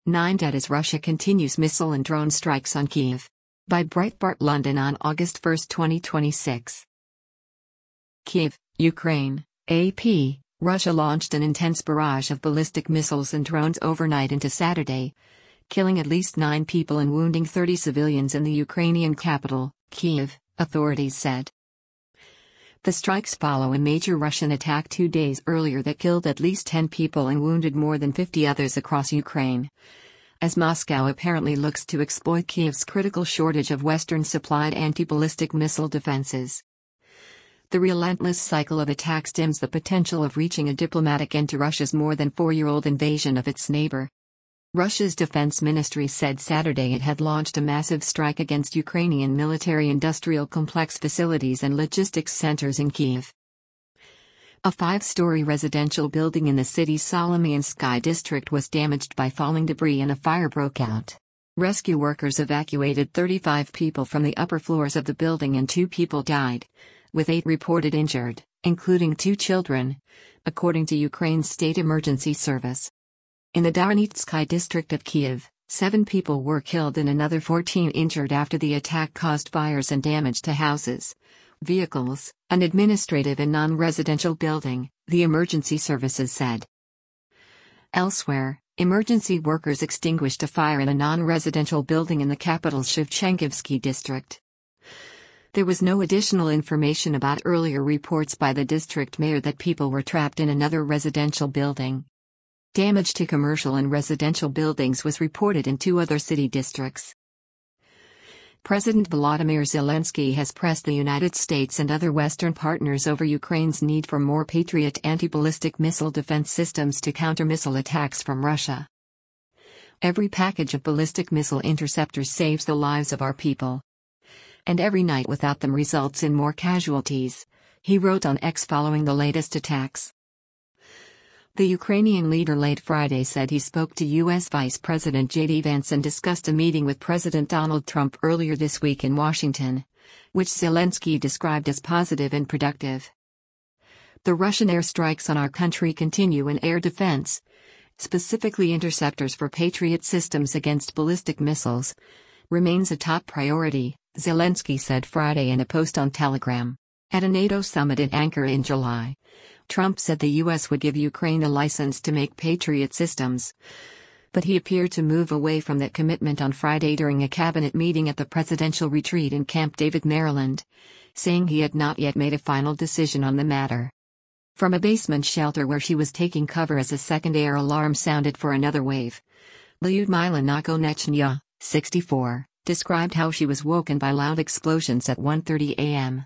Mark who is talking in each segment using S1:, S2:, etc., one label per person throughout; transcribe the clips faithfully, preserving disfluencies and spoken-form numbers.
S1: Nine dead as Russia continues missile and drone strikes on Kyiv. By Breitbart London on August first, twenty twenty-six. Kyiv, Ukraine, A P. Russia launched an intense barrage of ballistic missiles and drones overnight into Saturday, killing at least nine people and wounding thirty civilians in the Ukrainian capital, Kyiv, authorities said. The strikes follow a major Russian attack two days earlier that killed at least ten people and wounded more than fifty others across Ukraine, as Moscow apparently looks to exploit Kyiv's critical shortage of Western-supplied anti-ballistic missile defenses. The relentless cycle of attacks dims the potential of reaching a diplomatic end to Russia's more than four-year-old invasion of its neighbor. Russia's defense ministry said Saturday it had launched a massive strike against Ukrainian military-industrial complex facilities and logistics centers in Kyiv. A five-story residential building in the city's Solomiansky district was damaged by falling debris and a fire broke out. Rescue workers evacuated thirty-five people from the upper floors of the building and two people died, with eight reported injured, including two children, according to Ukraine's state emergency service. In the Darnitsky district of Kyiv, seven people were killed and another fourteen injured after the attack caused fires and damage to houses, vehicles, an administrative and non-residential building, the emergency services said. Elsewhere, emergency workers extinguished a fire in a non-residential building in the capital's Shevchenkivsky district. There was no additional information about earlier reports by the district mayor that people were trapped in another residential building. Damage to commercial and residential buildings was reported in two other city districts. President Volodymyr Zelensky has pressed the United States and other Western partners over Ukraine's need for more Patriot anti-ballistic missile defense systems to counter missile attacks from Russia. Every package of ballistic missile interceptors saves the lives of our people. And every night without them results in more casualties, he wrote on X following the latest attacks. The Ukrainian leader late Friday said he spoke to U S Vice President J D Vance and discussed a meeting with President Donald Trump earlier this week in Washington, which Zelensky described as positive and productive. The Russian airstrikes on our country continue in air defense, specifically interceptors for Patriot systems against ballistic missiles, remains a top priority, Zelensky said Friday in a post on Telegram. At a NATO summit in Ankara in July, Trump said the U S would give Ukraine a license to make Patriot systems, but he appeared to move away from that commitment on Friday during a cabinet meeting at the presidential retreat in Camp David, Maryland, saying he had not yet made a final decision on the matter. From a basement shelter where she was taking cover as a second air alarm sounded for another wave, Lyudmila Nakonechnya, sixty-four, described how she was woken by loud explosions at one thirty a m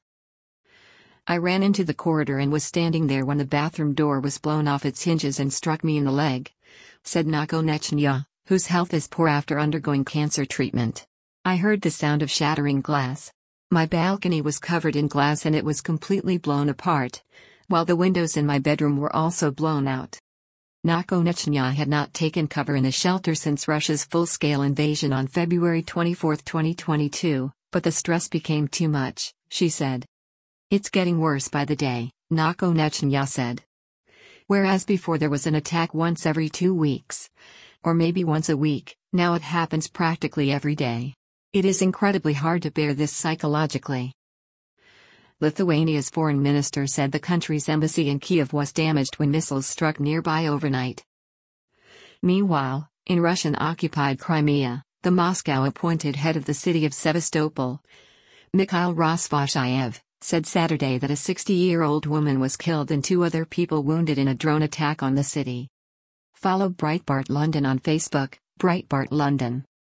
S1: I ran into the corridor and was standing there when the bathroom door was blown off its hinges and struck me in the leg, said Nakonechnya, whose health is poor after undergoing cancer treatment. I heard the sound of shattering glass. My balcony was covered in glass and it was completely blown apart, while the windows in my bedroom were also blown out. Nakonechnya had not taken cover in a shelter since Russia's full-scale invasion on February twenty-fourth, twenty twenty-two, but the stress became too much, she said. It's getting worse by the day, Nakonechnya said. Whereas before there was an attack once every two weeks, or maybe once a week, now it happens practically every day. It is incredibly hard to bear this psychologically. Lithuania's foreign minister said the country's embassy in Kyiv was damaged when missiles struck nearby overnight. Meanwhile, in Russian-occupied Crimea, the Moscow-appointed head of the city of Sevastopol, Mikhail Rozvozhaev, said Saturday that a sixty-year-old woman was killed and two other people wounded in a drone attack on the city. Follow Breitbart London on Facebook, Breitbart London.